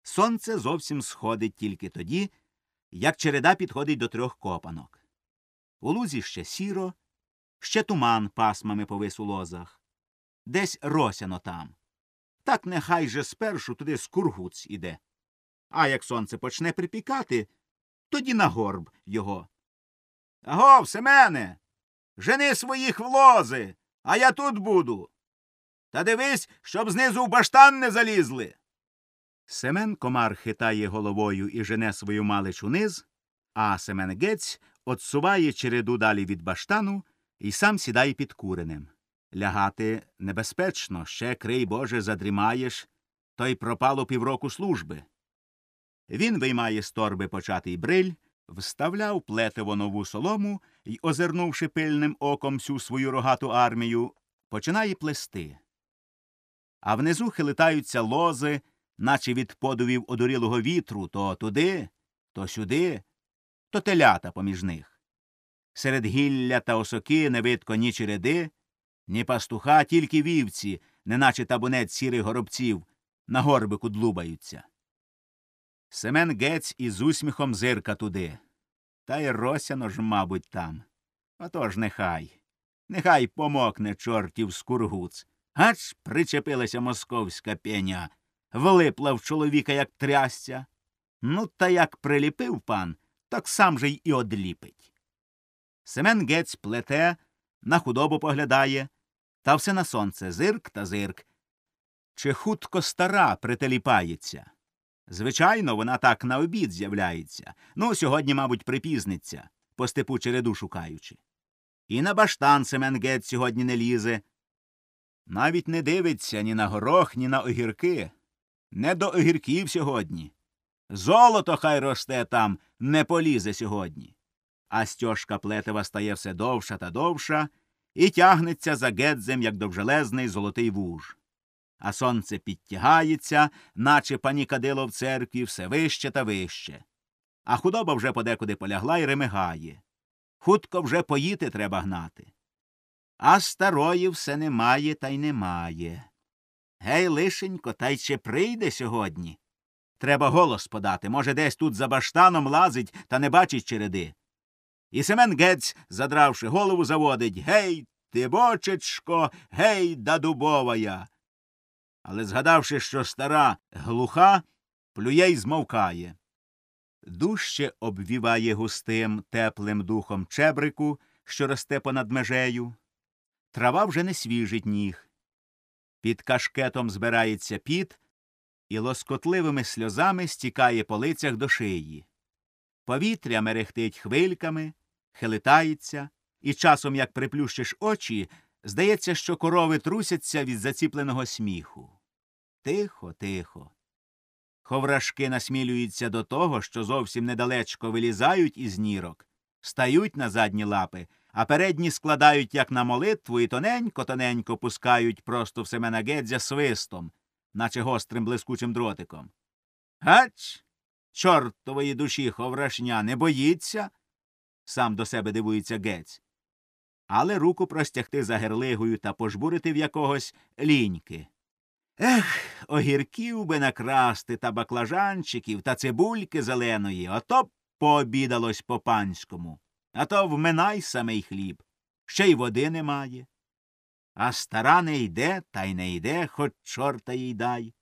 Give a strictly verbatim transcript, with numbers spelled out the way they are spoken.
Сонце зовсім сходить тільки тоді, як череда підходить до трьох копанок. У лузі ще сіро, ще туман пасмами повис у лозах. Десь росяно там. Так нехай же спершу туди скургуц іде. А як сонце почне припікати, тоді на горб його. Агов, Семене, жени своїх в лози, а я тут буду. Та дивись, щоб знизу в баштан не залізли. Семен Комар хитає головою і жене свою малич униз, а Семен Гець отсуває череду далі від баштану і сам сідає під куренем. Лягати небезпечно, ще, крий Боже, задрімаєш, то й пропало півроку служби. Він виймає з торби початий бриль, вставляв плетиво нову солому й, озирнувши пильним оком всю свою рогату армію, починає плести. А внизу хилитаються лози, наче від подувів одурілого вітру, то туди, то сюди, то телята поміж них. Серед гілля та осоки не видко ні череди, ні пастуха, тільки вівці, неначе табунець сірих горобців, на горбику длубаються. Семен Гець із усміхом зирка туди. Та й росяно ж, мабуть, там. Отож нехай. Нехай помокне чортів скургуц. Ач причепилася московська пеня, влипла в чоловіка, як трясця. Ну, та як приліпив пан, так сам же й і одліпить. Семен Гець плете, на худобу поглядає, та все на сонце зирк та зирк. Чи хутко стара прителіпається? Звичайно, вона так на обід з'являється. Ну, сьогодні, мабуть, припізниться, по степу череду шукаючи. І на баштан Семен Гець сьогодні не лізе. Навіть не дивиться ні на горох, ні на огірки. Не до огірків сьогодні. Золото хай росте там, не полізе сьогодні. А стьожка плетева стає все довша та довша і тягнеться за Гедзем, як довжелезний золотий вуж. А сонце підтягається, наче панікадило в церкві, все вище та вище. А худоба вже подекуди полягла й ремигає. Хутко вже поїти треба гнати. А старої все немає та й немає. Гей, лишенько, та й чи прийде сьогодні? Треба голос подати, може, десь тут за баштаном лазить та не бачить череди. І Семен Гець, задравши голову, заводить: «Гей, ти, бочечко, гей, да дубовая!» Але, згадавши, що стара глуха, плює й змовкає. Дужче обвіває густим, теплим духом чебрику, що росте понад межею. Трава вже не свіжить ніг. Під кашкетом збирається піт, і лоскотливими сльозами стікає по лицях до шиї. Повітря мерехтить хвильками, хилитається, і часом, як приплющиш очі, здається, що корови трусяться від заціпленого сміху. Тихо, тихо. Ховрашки насмілюються до того, що зовсім недалечко вилізають із нірок, стають на задні лапи, а передні складають, як на молитву, і тоненько-тоненько пускають просто в Семена Гедзя свистом, наче гострим блискучим дротиком. «Гач! Чортової душі ховрашня, не боїться?» — сам до себе дивується Гець. Але руку простягти за герлигою та пожбурити в якогось ліньки. Ех, огірків би накрасти та баклажанчиків та цибульки зеленої, ото б пообідалось по-панському. А то вминай самий хліб, ще й води немає. А стара не йде, та й не йде, хоч чорта їй дай.